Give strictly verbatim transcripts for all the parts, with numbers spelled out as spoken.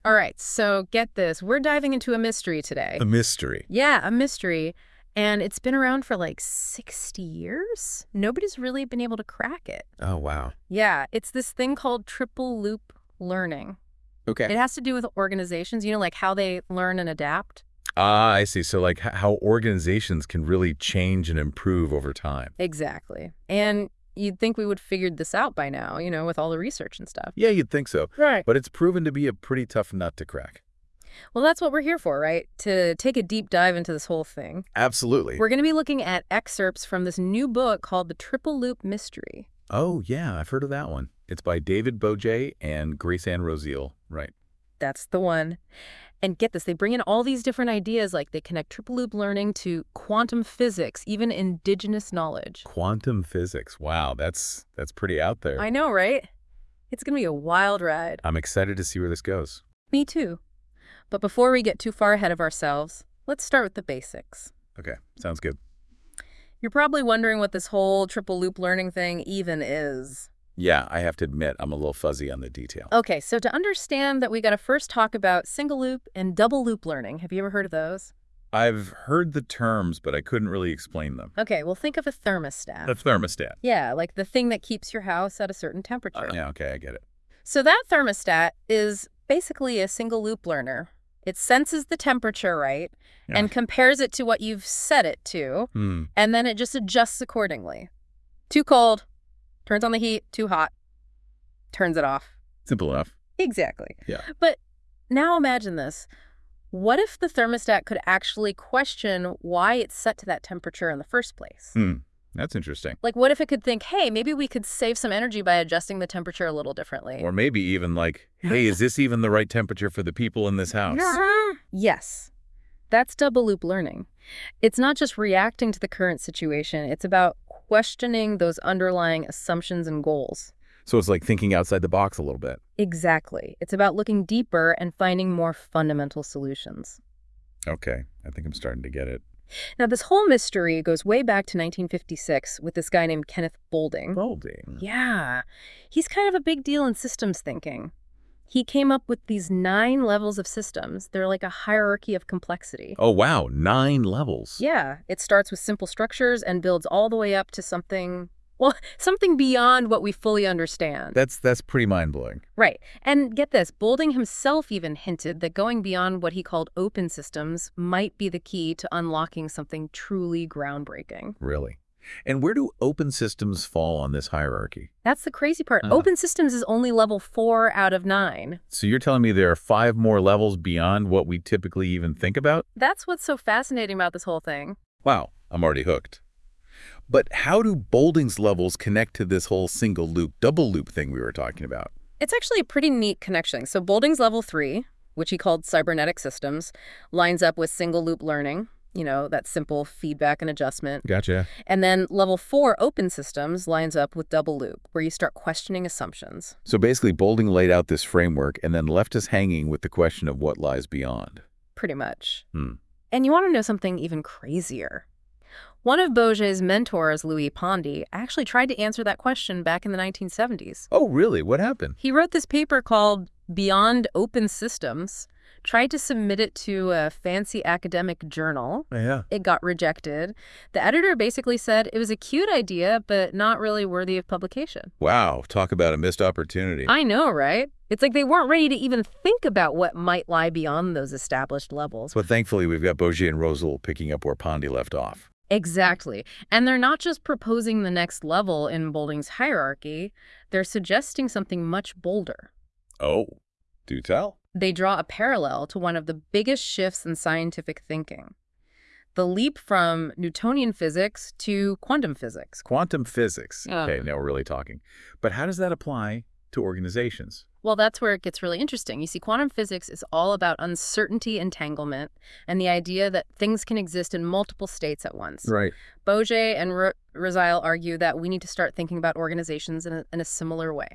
All right, so get this. We're diving into a mystery today. A mystery. Yeah, a mystery. And it's been around for like sixty years. Nobody's really been able to crack it. Oh, wow. Yeah, it's this thing called triple loop learning. Okay. It has to do with organizations, you know, like how they learn and adapt. Ah, I see. So like h- how organizations can really change and improve over time. Exactly. And you'd think we would have figured this out by now, you know, with all the research and stuff. Yeah, you'd think so. Right. But it's proven to be a pretty tough nut to crack. Well, that's what we're here for, right? To take a deep dive into this whole thing. Absolutely. We're going to be looking at excerpts from this new book called The Triple Loop Mystery. Oh, yeah, I've heard of that one. It's by David Boje and Grace Ann Rosiel. Right. That's the one. And get this, they bring in all these different ideas, like they connect triple loop learning to quantum physics, even indigenous knowledge. Quantum physics. Wow, that's that's pretty out there. I know, right? It's going to be a wild ride. I'm excited to see where this goes. Me too. But before we get too far ahead of ourselves, let's start with the basics. Okay, sounds good. You're probably wondering what this whole triple loop learning thing even is. Yeah, I have to admit, I'm a little fuzzy on the detail. Okay, so to understand that, we got to first talk about single loop and double loop learning. Have you ever heard of those? I've heard the terms, but I couldn't really explain them. Okay, well, think of a thermostat. A thermostat. Yeah, like the thing that keeps your house at a certain temperature. Uh, yeah, okay, I get it. So that thermostat is basically a single loop learner. It senses the temperature, right, Yeah. and compares it to what you've set it to, Hmm. and then it just adjusts accordingly. Too cold, turns on the heat. Too hot, turns it off. Simple enough. Exactly. Yeah. But now imagine this. What if the thermostat could actually question why it's set to that temperature in the first place? Hmm. That's interesting. Like, what if it could think, hey, maybe we could save some energy by adjusting the temperature a little differently? Or maybe even like, hey, is this even the right temperature for the people in this house? Yes. That's double loop learning. It's not just reacting to the current situation. It's about questioning those underlying assumptions and goals. So it's like thinking outside the box a little bit. Exactly. It's about looking deeper and finding more fundamental solutions. Okay, I think I'm starting to get it. Now, this whole mystery goes way back to nineteen fifty-six with this guy named Kenneth Boulding. Boulding. Yeah. He's kind of a big deal in systems thinking. He came up with these nine levels of systems. They're like a hierarchy of complexity. Oh, wow, nine levels. Yeah, it starts with simple structures and builds all the way up to something, well, something beyond what we fully understand. That's that's pretty mind-blowing. Right. And get this, Boulding himself even hinted that going beyond what he called open systems might be the key to unlocking something truly groundbreaking. Really. And where do open systems fall on this hierarchy? That's the crazy part. Uh-huh. Open systems is only level four out of nine. So you're telling me there are five more levels beyond what we typically even think about? That's what's so fascinating about this whole thing. Wow, I'm already hooked. But how do Boulding's levels connect to this whole single loop, double loop thing we were talking about? It's actually a pretty neat connection. So Boulding's level three, which he called cybernetic systems, lines up with single loop learning, you know, that simple feedback and adjustment. Gotcha. And then level four, open systems, lines up with double loop, where you start questioning assumptions. So basically, Boulding laid out this framework and then left us hanging with the question of what lies beyond. Pretty much. Hmm. And you want to know something even crazier? One of Bourget's mentors, Louis Pondy, actually tried to answer that question back in the nineteen seventies. Oh, really? What happened? He wrote this paper called Beyond Open Systems, tried to submit it to a fancy academic journal. Yeah. It got rejected. The editor basically said it was a cute idea, but not really worthy of publication. Wow, talk about a missed opportunity. I know, right? It's like they weren't ready to even think about what might lie beyond those established levels. But thankfully, we've got Bourget and Rosal picking up where Pondy left off. Exactly. And they're not just proposing the next level in Boulding's hierarchy, they're suggesting something much bolder. Oh, do tell. They draw a parallel to one of the biggest shifts in scientific thinking, the leap from Newtonian physics to quantum physics. Quantum physics. Yeah. Okay, now we're really talking. But how does that apply to organizations? Well, that's where it gets really interesting. You see, quantum physics is all about uncertainty entanglement and the idea that things can exist in multiple states at once. Right. Bourget and R- Rosal argue that we need to start thinking about organizations in a, in a similar way.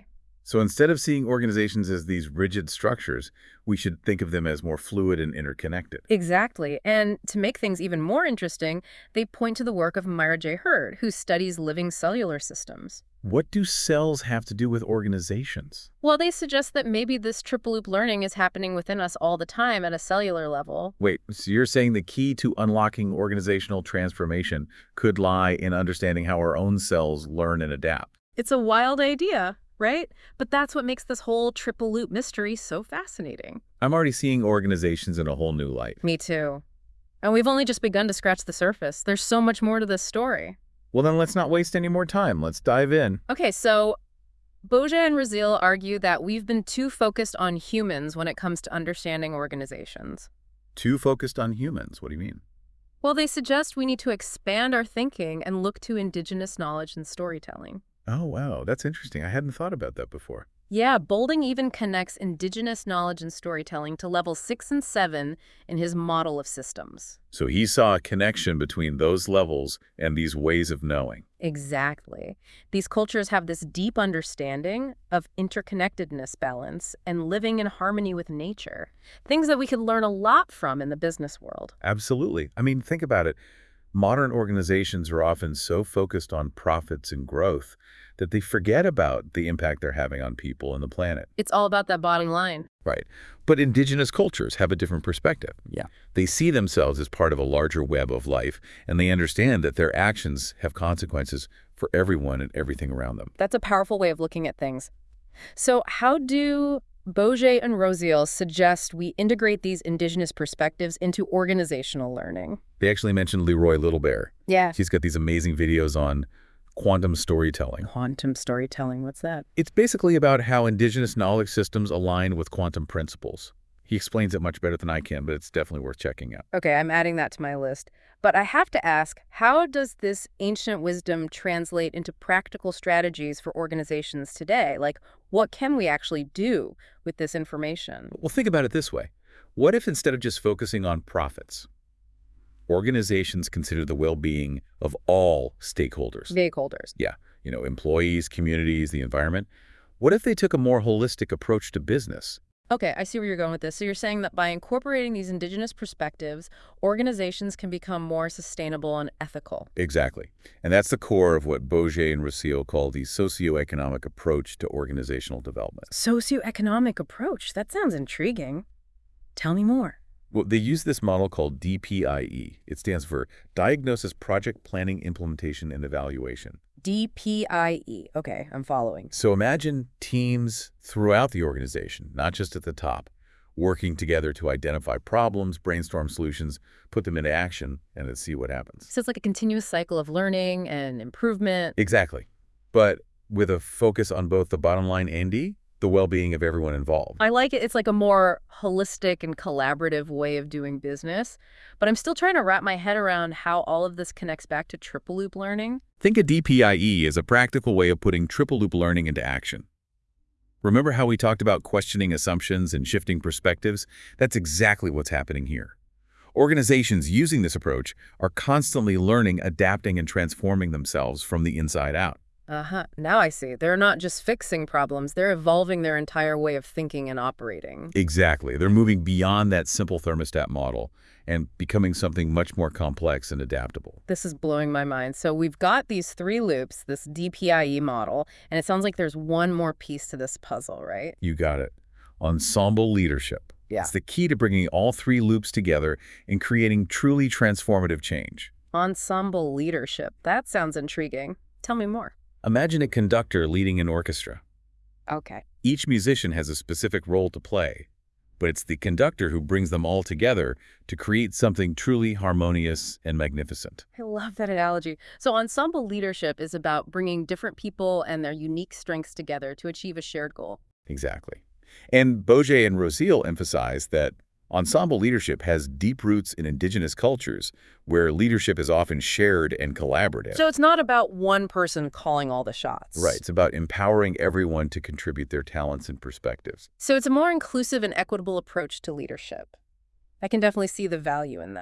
So instead of seeing organizations as these rigid structures, we should think of them as more fluid and interconnected. Exactly. And to make things even more interesting, they point to the work of Myra J. Hurd, who studies living cellular systems. What do cells have to do with organizations? Well, they suggest that maybe this triple loop learning is happening within us all the time at a cellular level. Wait, so you're saying the key to unlocking organizational transformation could lie in understanding how our own cells learn and adapt? It's a wild idea, right? But that's what makes this whole triple loop mystery so fascinating. I'm already seeing organizations in a whole new light. Me too. And we've only just begun to scratch the surface. There's so much more to this story. Well, then let's not waste any more time. Let's dive in. Okay, so Bourget and Raziel argue that we've been too focused on humans when it comes to understanding organizations. Too focused on humans. What do you mean? Well, they suggest we need to expand our thinking and look to indigenous knowledge and storytelling. Oh, wow. That's interesting. I hadn't thought about that before. Yeah, Boulding even connects indigenous knowledge and storytelling to level six and seven in his model of systems. So he saw a connection between those levels and these ways of knowing. Exactly. These cultures have this deep understanding of interconnectedness balance and living in harmony with nature. Things that we could learn a lot from in the business world. Absolutely. I mean, think about it. Modern organizations are often so focused on profits and growth that they forget about the impact they're having on people and the planet. It's all about that bottom line. Right. But indigenous cultures have a different perspective. Yeah. They see themselves as part of a larger web of life, and they understand that their actions have consequences for everyone and everything around them. That's a powerful way of looking at things. So how do Bourget and Raziel suggest we integrate these indigenous perspectives into organizational learning? They actually mentioned Leroy Littlebear. Yeah. He's got these amazing videos on quantum storytelling. Quantum storytelling, what's that? It's basically about how indigenous knowledge systems align with quantum principles. He explains it much better than I can, but it's definitely worth checking out. Okay, I'm adding that to my list. But I have to ask, how does this ancient wisdom translate into practical strategies for organizations today? Like, what can we actually do with this information? Well, think about it this way. What if instead of just focusing on profits, organizations consider the well-being of all stakeholders? Stakeholders. Yeah, you know, employees, communities, the environment. What if they took a more holistic approach to business? Okay, I see where you're going with this. So you're saying that by incorporating these indigenous perspectives, organizations can become more sustainable and ethical. Exactly. And that's the core of what Bourget and Raziel call the socioeconomic approach to organizational development. Socioeconomic approach? That sounds intriguing. Tell me more. Well, they use this model called D P I E. It stands for Diagnosis, Project Planning, Implementation, and Evaluation. D P I E. Okay, I'm following. So imagine teams throughout the organization, not just at the top, working together to identify problems, brainstorm solutions, put them into action, and then see what happens. So it's like a continuous cycle of learning and improvement. Exactly. But with a focus on both the bottom line and D, the well-being of everyone involved. I like it. It's like a more holistic and collaborative way of doing business. But I'm still trying to wrap my head around how all of this connects back to triple loop learning. Think of D P I E as a practical way of putting triple loop learning into action. Remember how we talked about questioning assumptions and shifting perspectives? That's exactly what's happening here. Organizations using this approach are constantly learning, adapting, and transforming themselves from the inside out. Uh-huh. Now I see. They're not just fixing problems. They're evolving their entire way of thinking and operating. Exactly. They're moving beyond that simple thermostat model and becoming something much more complex and adaptable. This is blowing my mind. So we've got these three loops, this D P I E model, and it sounds like there's one more piece to this puzzle, right? You got it. Ensemble leadership. Yeah. It's the key to bringing all three loops together and creating truly transformative change. Ensemble leadership. That sounds intriguing. Tell me more. Imagine a conductor leading an orchestra. Okay. Each musician has a specific role to play, but it's the conductor who brings them all together to create something truly harmonious and magnificent. I love that analogy. So ensemble leadership is about bringing different people and their unique strengths together to achieve a shared goal. Exactly. And Bourget and Raziel emphasize that ensemble leadership has deep roots in indigenous cultures where leadership is often shared and collaborative. So it's not about one person calling all the shots. Right. It's about empowering everyone to contribute their talents and perspectives. So it's a more inclusive and equitable approach to leadership. I can definitely see the value in that.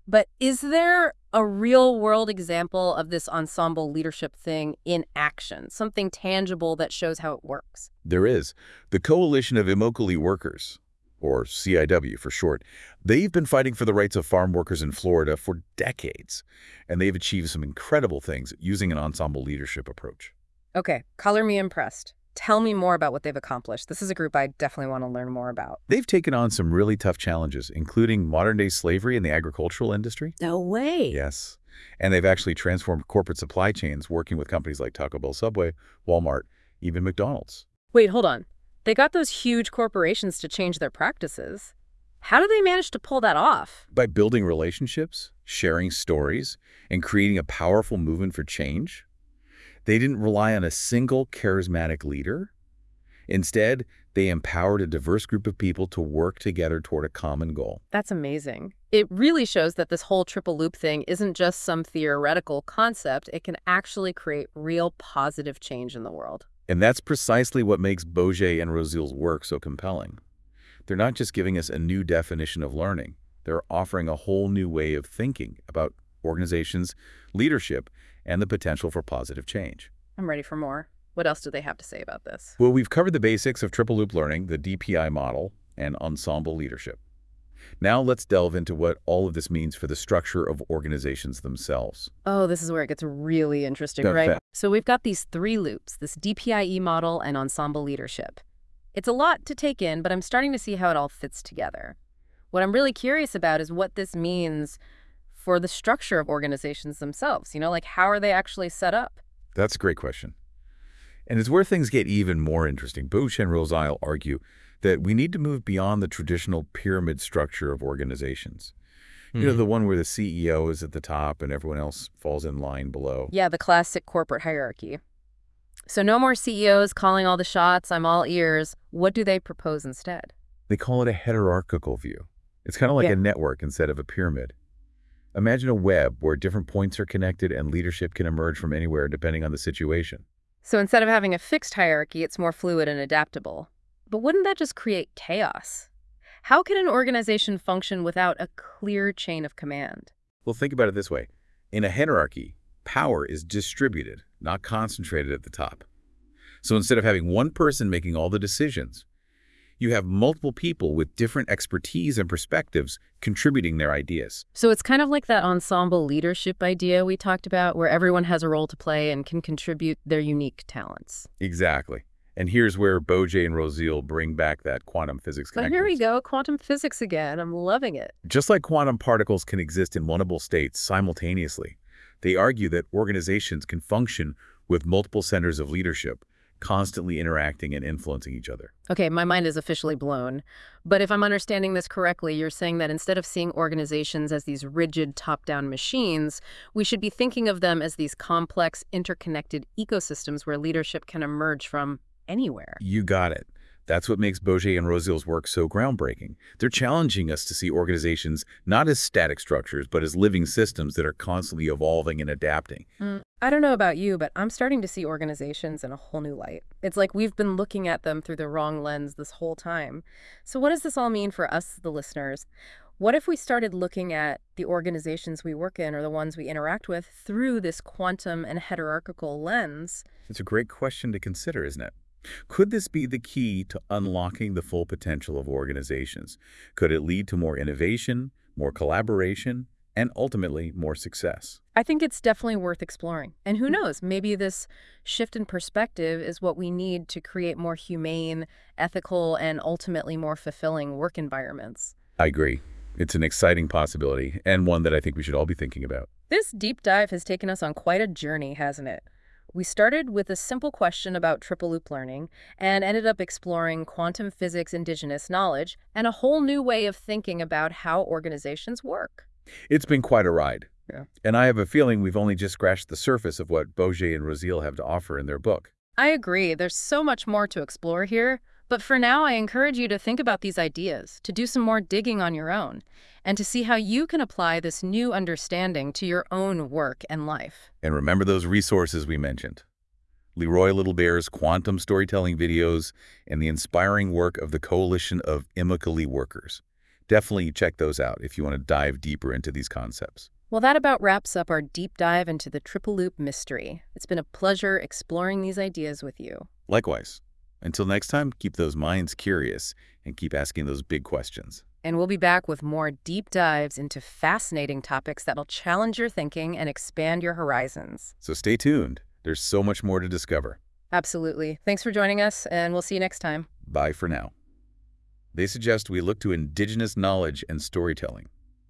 But is there a real-world example of this ensemble leadership thing in action, something tangible that shows how it works? There is. The Coalition of Immokalee Workers, or C I W for short, they've been fighting for the rights of farm workers in Florida for decades, and they've achieved some incredible things using an ensemble leadership approach. Okay, color me impressed. Tell me more about what they've accomplished. This is a group I definitely want to learn more about. They've taken on some really tough challenges, including modern-day slavery in the agricultural industry. No way. Yes. And they've actually transformed corporate supply chains working with companies like Taco Bell, Subway, Walmart, even McDonald's. Wait, hold on. They got those huge corporations to change their practices. How do they manage to pull that off? By building relationships, sharing stories, and creating a powerful movement for change. They didn't rely on a single charismatic leader. Instead, they empowered a diverse group of people to work together toward a common goal. That's amazing. It really shows that this whole triple loop thing isn't just some theoretical concept. It can actually create real positive change in the world. And that's precisely what makes Bourget and Roseille's work so compelling. They're not just giving us a new definition of learning. They're offering a whole new way of thinking about organizations, leadership, and the potential for positive change. I'm ready for more. What else do they have to say about this? Well, we've covered the basics of triple loop learning, the D P I model, and ensemble leadership. Now let's delve into what all of this means for the structure of organizations themselves. Oh, this is where it gets really interesting, Go right? ahead. So we've got these three loops, this D P I E model and ensemble leadership. It's a lot to take in, but I'm starting to see how it all fits together. What I'm really curious about is what this means for the structure of organizations themselves. You know, like how are they actually set up? That's a great question. And it's where things get even more interesting. Bourget and Roseille argue that we need to move beyond the traditional pyramid structure of organizations. You know, Mhm. the one where the C E O is at the top and everyone else falls in line below. Yeah, the classic corporate hierarchy. So no more C E Os calling all the shots, I'm all ears. What do they propose instead? They call it a hierarchical view. It's kind of like Yeah. a network instead of a pyramid. Imagine a web where different points are connected and leadership can emerge from anywhere depending on the situation. So instead of having a fixed hierarchy, it's more fluid and adaptable. But wouldn't that just create chaos? How can an organization function without a clear chain of command? Well, think about it this way. In a hierarchy, power is distributed, not concentrated at the top. So instead of having one person making all the decisions, you have multiple people with different expertise and perspectives contributing their ideas. So it's kind of like that ensemble leadership idea we talked about, where everyone has a role to play and can contribute their unique talents. Exactly. And here's where Bourget and Roseille bring back that quantum physics But connection. here we go, quantum physics again. I'm loving it. Just like quantum particles can exist in multiple states simultaneously, they argue that organizations can function with multiple centers of leadership, constantly interacting and influencing each other. Okay, my mind is officially blown. But if I'm understanding this correctly, you're saying that instead of seeing organizations as these rigid top-down machines, we should be thinking of them as these complex, interconnected ecosystems where leadership can emerge from anywhere. You got it. That's what makes Bourget and Roseille's work so groundbreaking. They're challenging us to see organizations not as static structures, but as living systems that are constantly evolving and adapting. Mm, I don't know about you, but I'm starting to see organizations in a whole new light. It's like we've been looking at them through the wrong lens this whole time. So what does this all mean for us, the listeners? What if we started looking at the organizations we work in or the ones we interact with through this quantum and hierarchical lens? It's a great question to consider, isn't it? Could this be the key to unlocking the full potential of organizations? Could it lead to more innovation, more collaboration, and ultimately more success? I think it's definitely worth exploring. And who knows, maybe this shift in perspective is what we need to create more humane, ethical, and ultimately more fulfilling work environments. I agree. It's an exciting possibility, and one that I think we should all be thinking about. This deep dive has taken us on quite a journey, hasn't it? We started with a simple question about triple loop learning and ended up exploring quantum physics indigenous knowledge and a whole new way of thinking about how organizations work. It's been quite a ride. Yeah. And I have a feeling we've only just scratched the surface of what Bourget and Roseille have to offer in their book. I agree. There's so much more to explore here. But for now, I encourage you to think about these ideas, to do some more digging on your own, and to see how you can apply this new understanding to your own work and life. And remember those resources we mentioned. Leroy Littlebear's quantum storytelling videos and the inspiring work of the Coalition of Immokalee Workers. Definitely check those out if you want to dive deeper into these concepts. Well, that about wraps up our deep dive into the Triple Loop mystery. It's been a pleasure exploring these ideas with you. Likewise. Until next time, keep those minds curious and keep asking those big questions. And we'll be back with more deep dives into fascinating topics that'll challenge your thinking and expand your horizons. So stay tuned. There's so much more to discover. Absolutely. Thanks for joining us, and we'll see you next time. Bye for now. They suggest we look to indigenous knowledge and storytelling.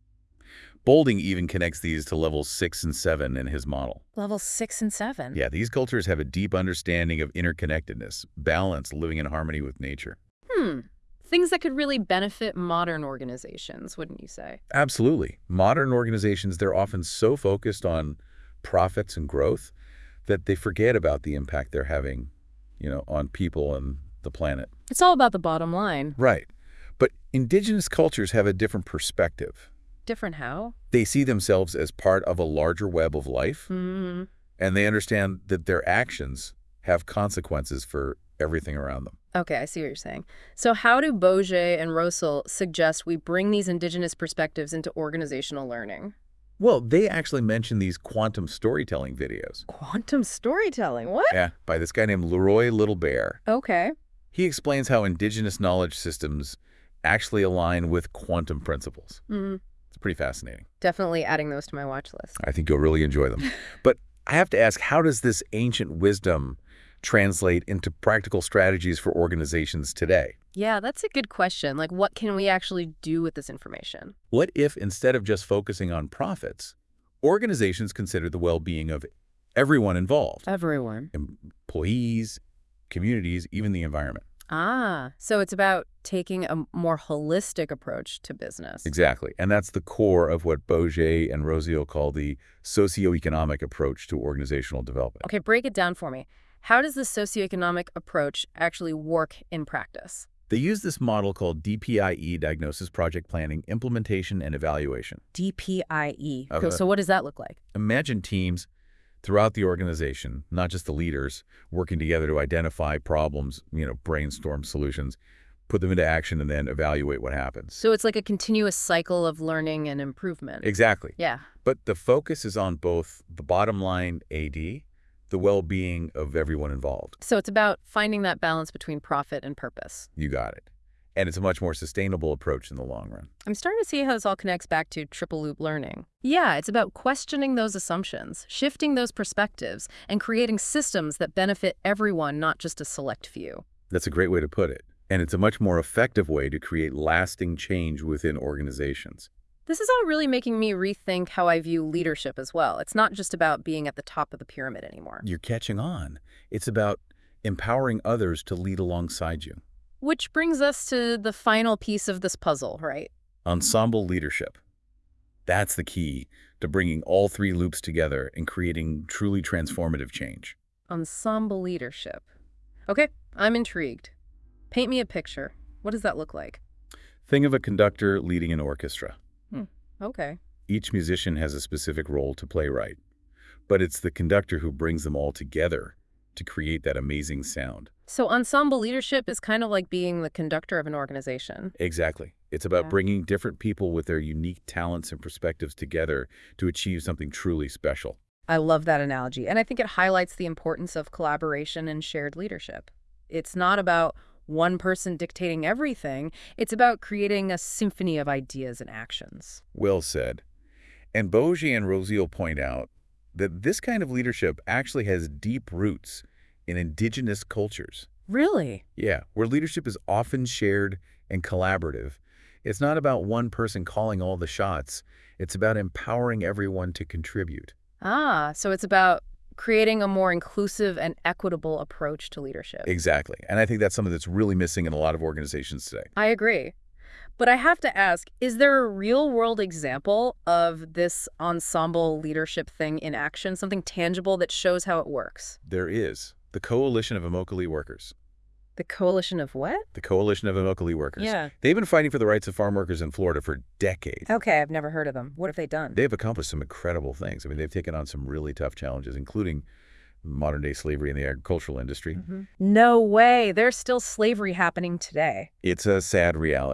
Boulding even connects these to levels six and seven in his model. Level six and seven? Yeah, these cultures have a deep understanding of interconnectedness, balance, living in harmony with nature. Hmm. Things that could really benefit modern organizations, wouldn't you say? Absolutely. Modern organizations, they're often so focused on profits and growth that they forget about the impact they're having, you know, on people and the planet. It's all about the bottom line. Right. But indigenous cultures have a different perspective. Different how? They see themselves as part of a larger web of life, Mm-hmm. and they understand that their actions have consequences for everything around them. Okay, I see what you're saying. So how do Bourget and Rousseau suggest we bring these indigenous perspectives into organizational learning? Well, they actually mention these quantum storytelling videos. Quantum storytelling? What? Yeah, by this guy named Leroy Little Bear. Okay. He explains how indigenous knowledge systems actually align with quantum principles. Mm, It's pretty fascinating. definitely adding those to my watch list. I think you'll really enjoy them. But I have to ask, how does this ancient wisdom translate into practical strategies for organizations today? Yeah, that's a good question. Like, what can we actually do with this information? What if, instead of just focusing on profits, organizations consider the well-being of everyone involved? Everyone. Employees, communities, even the environment. Ah, so it's about taking a more holistic approach to business. Exactly. And that's the core of what Bourget and Rousseau call the socioeconomic approach to organizational development. Okay, break it down for me. How does this socioeconomic approach actually work in practice? They use this model called D P I E, Diagnosis, Project Planning, Implementation, and Evaluation. D P I E. Okay. So what does that look like? Imagine teams throughout the organization, not just the leaders, working together to identify problems, you know, brainstorm solutions, put them into action, and then evaluate what happens. So it's like a continuous cycle of learning and improvement. Exactly. Yeah. But the focus is on both the bottom line A D, the well-being of everyone involved. So it's about finding that balance between profit and purpose. You got it. And it's a much more sustainable approach in the long run. I'm starting to see how this all connects back to triple loop learning. Yeah, it's about questioning those assumptions, shifting those perspectives, and creating systems that benefit everyone, not just a select few. That's a great way to put it. And it's a much more effective way to create lasting change within organizations. This is all really making me rethink how I view leadership as well. It's not just about being at the top of the pyramid anymore. You're catching on. It's about empowering others to lead alongside you. Which brings us to the final piece of this puzzle, right? Ensemble leadership. That's the key to bringing all three loops together and creating truly transformative change. Ensemble leadership. Okay, I'm intrigued. Paint me a picture. What does that look like? Think of a conductor leading an orchestra. Hmm. Okay. Each musician has a specific role to play right, but it's the conductor who brings them all together to create that amazing sound. So ensemble leadership is kind of like being the conductor of an organization. Exactly. It's about Yeah. bringing different people with their unique talents and perspectives together to achieve something truly special. I love that analogy, and I think it highlights the importance of collaboration and shared leadership. It's not about one person dictating everything. It's about creating a symphony of ideas and actions. Well said. And Bourget and Rousseau point out that this kind of leadership actually has deep roots in indigenous cultures. Really? Yeah, where leadership is often shared and collaborative. It's not about one person calling all the shots. It's about empowering everyone to contribute. Ah, so it's about creating a more inclusive and equitable approach to leadership. Exactly. And I think that's something that's really missing in a lot of organizations today. I agree. But I have to ask, is there a real-world example of this ensemble leadership thing in action, something tangible that shows how it works? There is the Coalition of Immokalee Workers. The coalition of what? The Coalition of Immokalee Workers. Yeah. They've been fighting for the rights of farm workers in Florida for decades. Okay, I've never heard of them. What have they done? They've accomplished some incredible things. I mean, they've taken on some really tough challenges, including modern-day slavery in the agricultural industry. Mm-hmm. No way. There's still slavery happening today. It's a sad reality.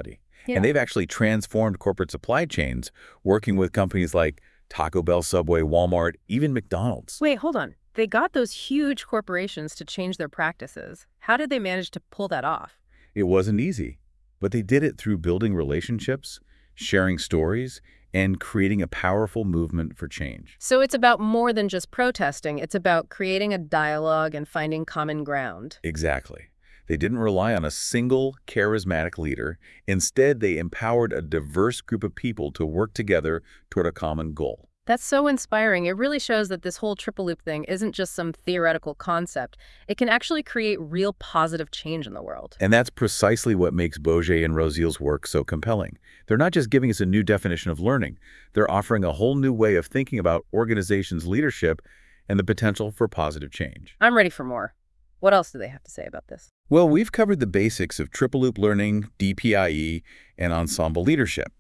Yeah. And they've actually transformed corporate supply chains, working with companies like Taco Bell, Subway, Walmart, even McDonald's. Wait, hold on. They got those huge corporations to change their practices. How did they manage to pull that off? It wasn't easy, but they did it through building relationships, sharing stories, and creating a powerful movement for change. So it's about more than just protesting. It's about creating a dialogue and finding common ground. Exactly. They didn't rely on a single charismatic leader. Instead, they empowered a diverse group of people to work together toward a common goal. That's so inspiring. It really shows that this whole triple loop thing isn't just some theoretical concept. It can actually create real positive change in the world. And that's precisely what makes Bourget and Roseille's work so compelling. They're not just giving us a new definition of learning. They're offering a whole new way of thinking about organizations' leadership and the potential for positive change. I'm ready for more. What else do they have to say about this? Well, we've covered the basics of triple loop learning, D P I E, and ensemble leadership.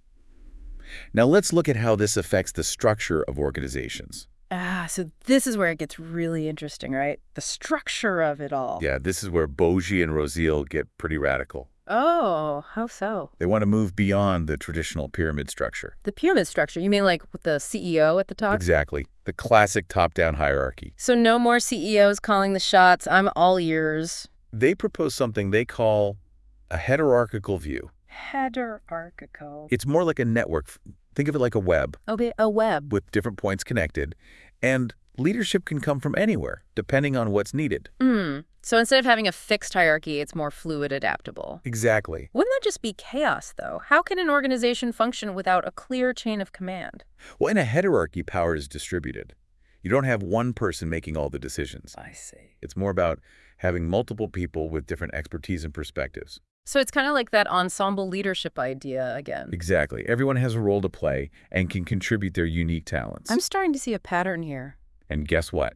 Now let's look at how this affects the structure of organizations. Ah, so this is where it gets really interesting, right? The structure of it all. Yeah, this is where Bourget and Roseille get pretty radical. Oh, how so? They want to move beyond the traditional pyramid structure. The pyramid structure, you mean like with the C E O at the top? Exactly. The classic top-down hierarchy. So no more C E Os calling the shots. I'm all ears. They propose something they call a heterarchical view. Heterarchical. It's more like a network. Think of it like a web Okay, a web. with different points connected. And leadership can come from anywhere, depending on what's needed. Hmm. So instead of having a fixed hierarchy, it's more fluid, adaptable. Exactly. Wouldn't that just be chaos, though? How can an organization function without a clear chain of command? Well, in a heterarchy, power is distributed. You don't have one person making all the decisions. I see. It's more about having multiple people with different expertise and perspectives. So it's kind of like that ensemble leadership idea again. Exactly. Everyone has a role to play and can contribute their unique talents. I'm starting to see a pattern here. And guess what?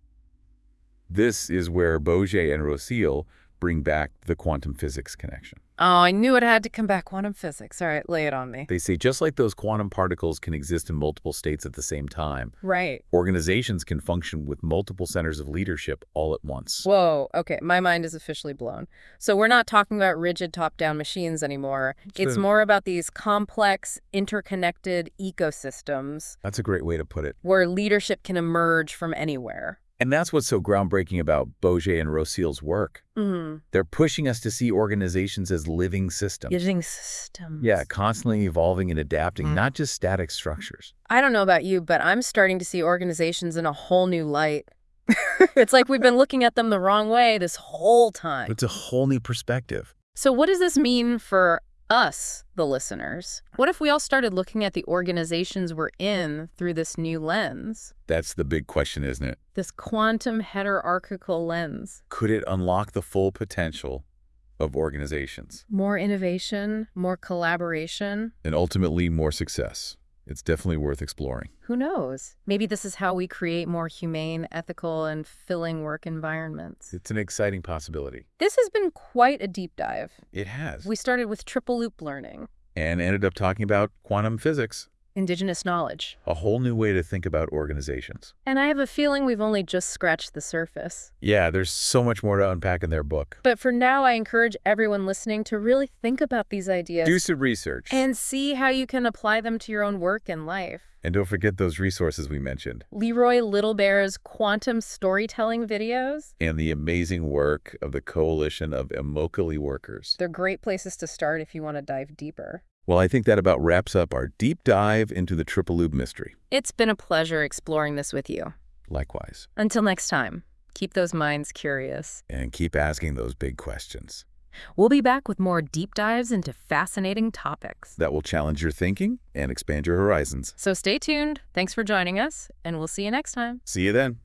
This is where Bourget and Roseille bring back the quantum physics connection. Oh, I knew it had to come back. Quantum physics. All right, lay it on me. They say just like those quantum particles can exist in multiple states at the same time, Right. organizations can function with multiple centers of leadership all at once. Whoa, okay, my mind is officially blown. So we're not talking about rigid top-down machines anymore. It's Sure. more about these complex, interconnected ecosystems That's a great way to put it. where leadership can emerge from anywhere. And that's what's so groundbreaking about Bourget and Roseille's work. Mm. They're pushing us to see organizations as living systems. Using systems. Yeah, constantly evolving and adapting, Mm. not just static structures. I don't know about you, but I'm starting to see organizations in a whole new light. It's like we've been looking at them the wrong way this whole time. It's a whole new perspective. So what does this mean for us, the listeners? What if we all started looking at the organizations we're in through this new lens? That's the big question, isn't it? This quantum heterarchical lens. Could it unlock the full potential of organizations More innovation, more collaboration. and ultimately more success? It's definitely worth exploring. Who knows? Maybe this is how we create more humane, ethical, and filling work environments. It's an exciting possibility. This has been quite a deep dive. It has. We started with triple loop learning, And ended up talking about quantum physics, indigenous knowledge. a whole new way to think about organizations. And I have a feeling we've only just scratched the surface. Yeah, there's so much more to unpack in their book. But for now, I encourage everyone listening to really think about these ideas Do some research. and see how you can apply them to your own work and life. And don't forget those resources we mentioned. Leroy Little Bear's quantum storytelling videos. And the amazing work of the Coalition of Immokalee Workers. They're great places to start if you want to dive deeper. Well, I think that about wraps up our deep dive into the Triple Loop mystery. It's been a pleasure exploring this with you. Likewise. Until next time, keep those minds curious. And keep asking those big questions We'll be back with more deep dives into fascinating topics. that will challenge your thinking and expand your horizons. So stay tuned. Thanks for joining us, and we'll see you next time. See you then.